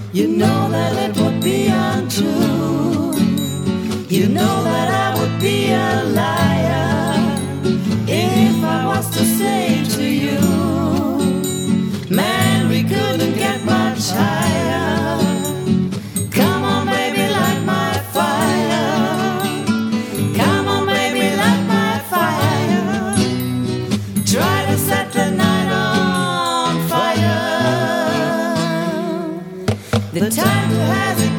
You know that it would be untrue. You know that I would be a liar if I was to say to you, man, we couldn't get much higher. Come on, baby, light my fire. Come on, baby, light my fire. Try to set the night on fire. The time to hesitate